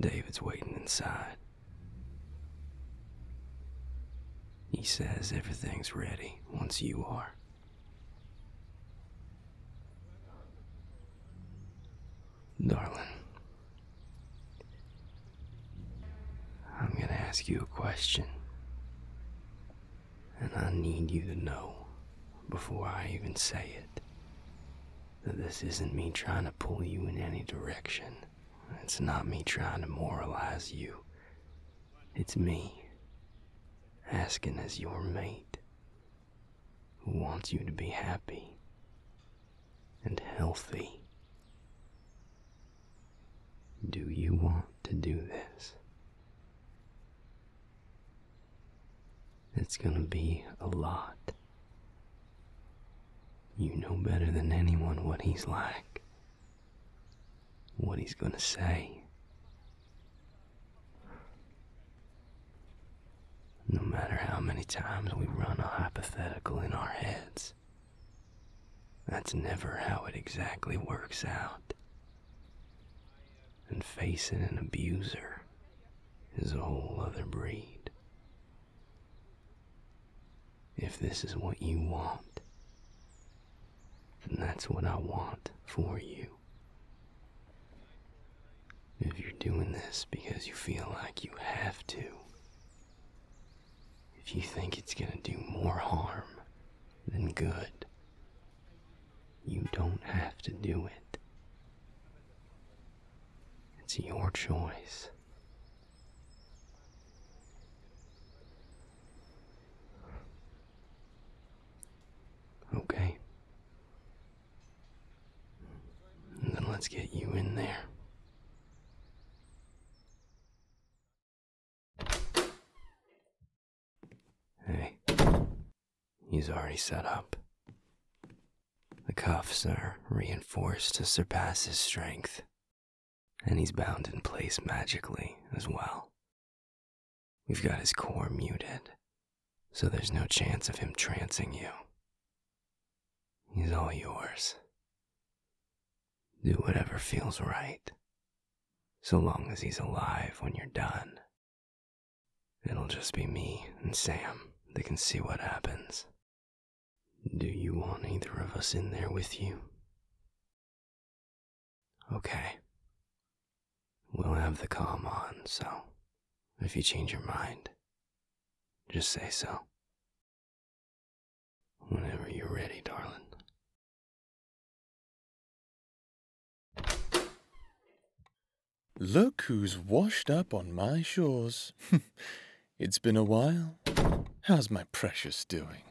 David's waiting inside. He says everything's ready once you are. Darling, I'm gonna ask you a question. And I need you to know, before I even say it, that this isn't me trying to pull you in any direction. It's not me trying to moralize you. It's me asking as your mate, who wants you to be happy and healthy. Do you want to do this? It's gonna be a lot. You know better than anyone what he's like, what he's gonna say. No matter how many times we run a hypothetical in our heads, that's never how it exactly works out. And facing an abuser is a whole other breed. If this is what you want, then that's what I want for you. If you're doing this because you feel like you have to, if you think it's gonna do more harm than good, you don't have to do it. It's your choice. Okay. And then let's get you in there. Hey, he's already set up. The cuffs are reinforced to surpass his strength, and he's bound in place magically as well. We've got his core muted, so there's no chance of him trancing you. He's all yours. Do whatever feels right, so long as he's alive when you're done. It'll just be me and Sam that can see what happens. Do you want either of us in there with you? Okay. We'll have the comm on, so if you change your mind, just say so. Whenever you're ready, darling. Look who's washed up on my shores. It's been a while. How's my precious doing?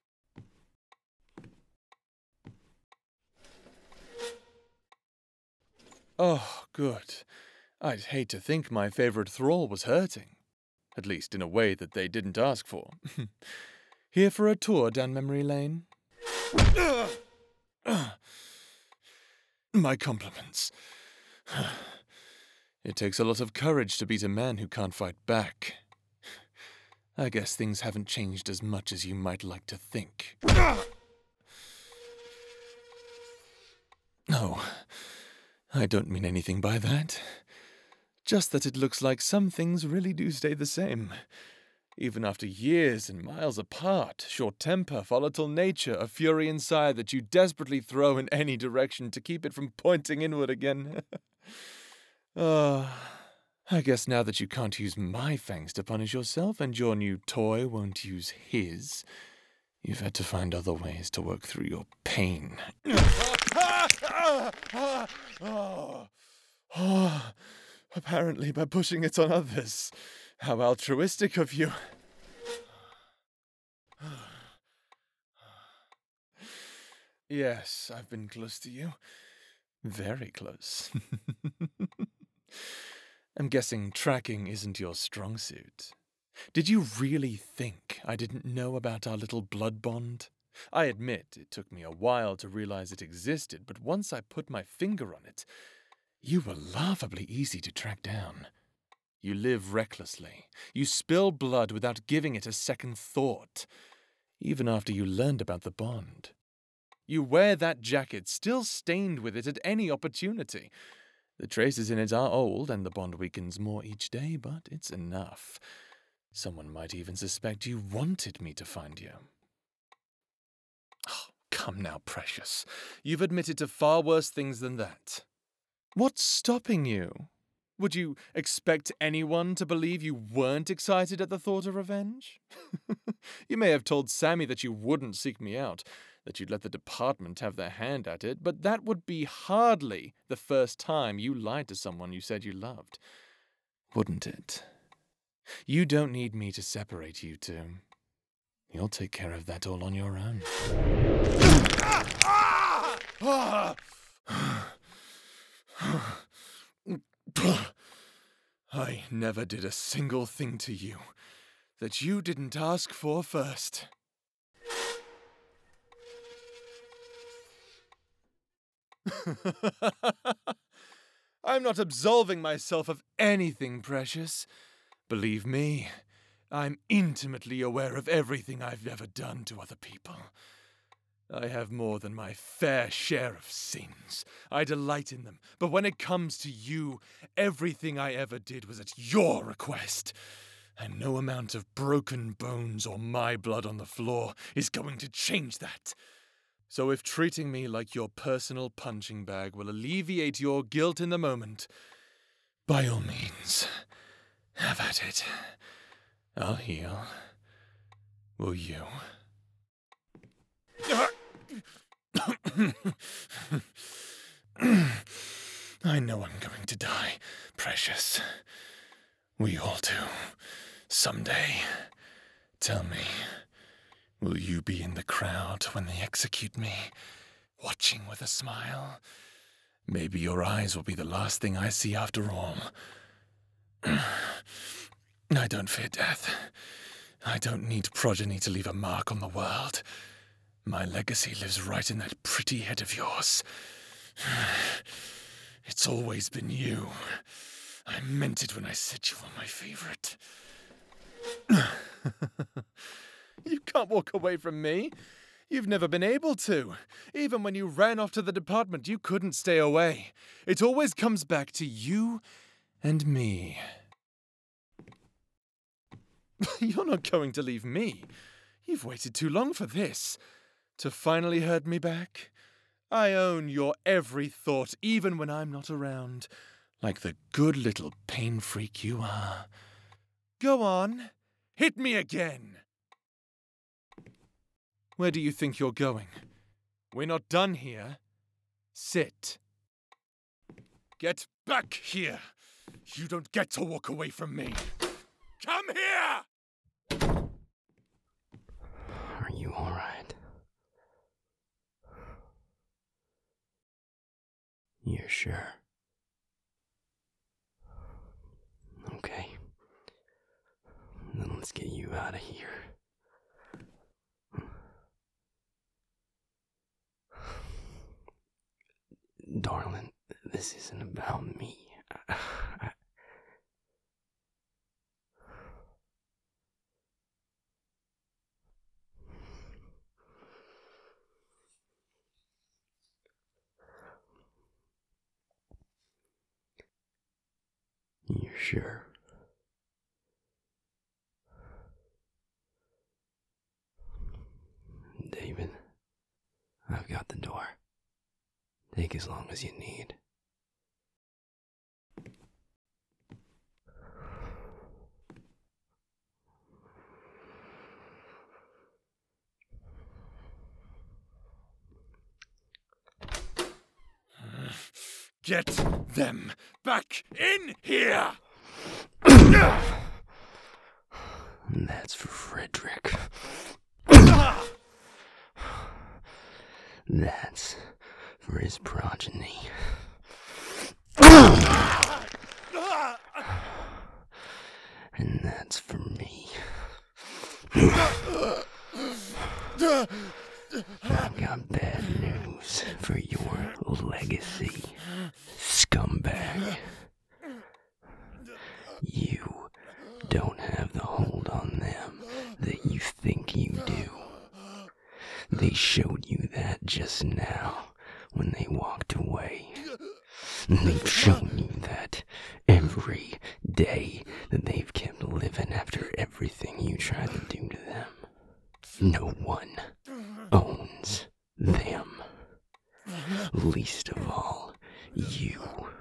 Oh, good. I'd hate to think my favorite thrall was hurting. At least in a way that they didn't ask for. Here for a tour down memory lane? My compliments. It takes a lot of courage to beat a man who can't fight back. I guess things haven't changed as much as you might like to think. No, I don't mean anything by that. Just that it looks like some things really do stay the same. Even after years and miles apart, short temper, volatile nature, a fury inside that you desperately throw in any direction to keep it from pointing inward again. I guess now that you can't use my fangs to punish yourself and your new toy won't use his, you've had to find other ways to work through your pain. Apparently by pushing it on others. How altruistic of you. Yes, I've been close to you. Very close. I'm guessing tracking isn't your strong suit. Did you really think I didn't know about our little blood bond? I admit it took me a while to realize it existed, but once I put my finger on it, you were laughably easy to track down. You live recklessly. You spill blood without giving it a second thought, even after you learned about the bond. You wear that jacket still stained with it at any opportunity. The traces in it are old, and the bond weakens more each day, but it's enough. Someone might even suspect you wanted me to find you. Oh, come now, Precious. You've admitted to far worse things than that. What's stopping you? Would you expect anyone to believe you weren't excited at the thought of revenge? You may have told Sammy that you wouldn't seek me out, that you'd let the department have their hand at it, but that would be hardly the first time you lied to someone you said you loved. Wouldn't it? You don't need me to separate you two. You'll take care of that all on your own. I never did a single thing to you that you didn't ask for first. I'm not absolving myself of anything, Precious. Believe me, I'm intimately aware of everything I've ever done to other people. I have more than my fair share of sins. I delight in them. But when it comes to you, everything I ever did was at your request. And no amount of broken bones or my blood on the floor is going to change that. So if treating me like your personal punching bag will alleviate your guilt in the moment, by all means, have at it. I'll heal. Will you? I know I'm going to die, Precious. We all do. Someday. Tell me, will you be in the crowd when they execute me, watching with a smile? Maybe your eyes will be the last thing I see after all. I don't fear death. I don't need progeny to leave a mark on the world. My legacy lives right in that pretty head of yours. It's always been you. I meant it when I said you were my favorite. You can't walk away from me. You've never been able to. Even when you ran off to the department, you couldn't stay away. It always comes back to you and me. You're not going to leave me. You've waited too long for this. To finally hurt me back? I own your every thought, even when I'm not around, like the good little pain freak you are. Go on, hit me again. Where do you think you're going? We're not done here. Sit. Get back here. You don't get to walk away from me. Come here! Are you all right? You're sure? Okay. Then let's get you out of here. Darling, this isn't about me. You're sure? David, I've got the door. Take as long as you need. Get them back in here! That's for Frederick. That's for his progeny. And that's for me. I've got bad news for your legacy, scumbag. You don't have the hold on them that you think you do. They showed you that just now when they walked away. They've shown you that every day that they've kept living after everything you tried to do to them. No one owns them. Least of all, you.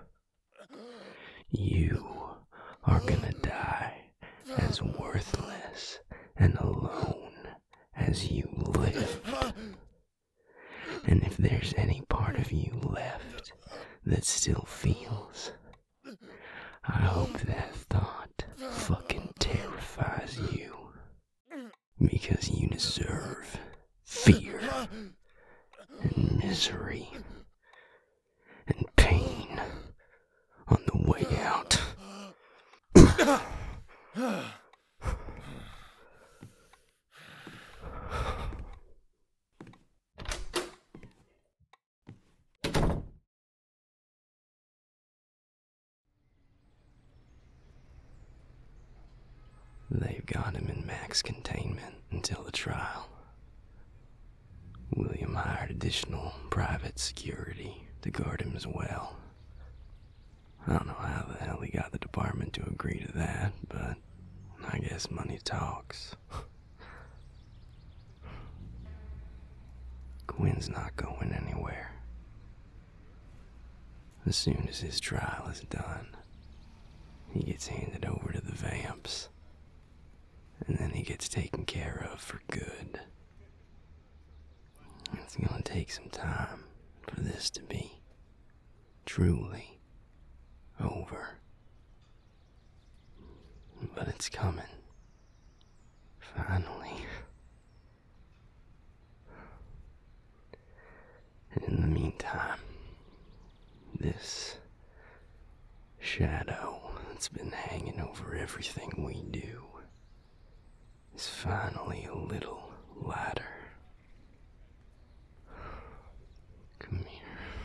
You are gonna die as worthless and alone as you lived. And if there's any part of you left that still feels, I hope that thought fucking terrifies you. Because you deserve fear and misery and pain on the way out. They've got him in max containment until the trial. William hired additional private security to guard him as well. I don't know how the hell he got the department to agree to that, but I guess money talks. Quinn's not going anywhere. As soon as his trial is done, he gets handed over to the vamps. And then he gets taken care of for good. It's gonna take some time for this to be truly over. But it's coming. Finally. And in the meantime, this shadow that's been hanging over everything we do is finally a little lighter. Come here.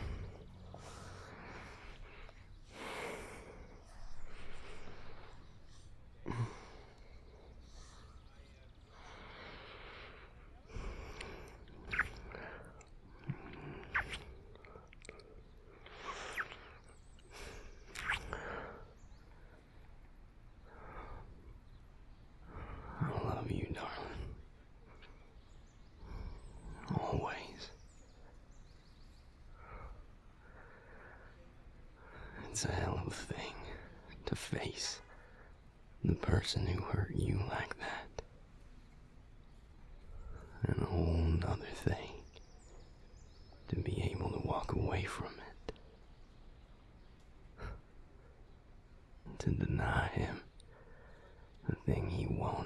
I love you, darling. Always. It's a hell of a thing to face the person who hurt you like that. And a whole nother thing to be able to walk away from it. To deny him the thing he wanted.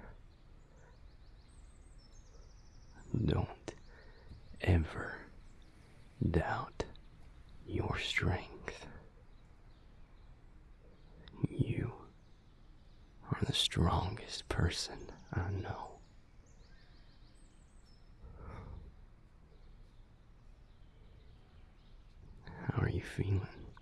Don't ever doubt your strength. You are the strongest person I know. How are you feeling?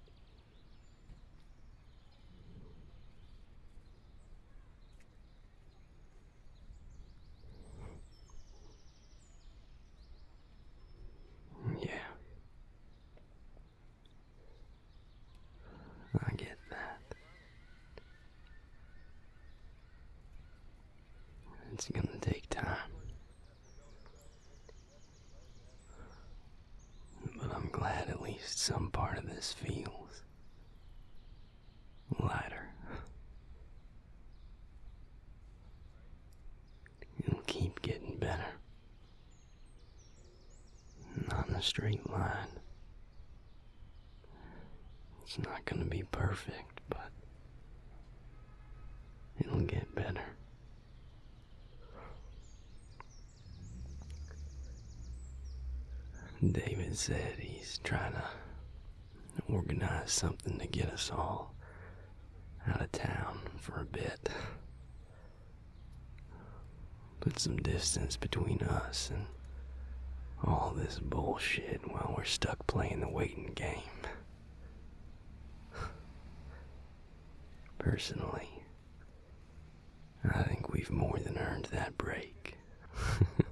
Yeah. I get that. It's gonna take time. But I'm glad at least some part of this feels lighter. It'll keep getting better. Not in a straight line. It's not gonna be perfect, but it'll get better. David said he's trying to organize something to get us all out of town for a bit. Put some distance between us and all this bullshit while we're stuck playing the waiting game. Personally, I think we've more than earned that break.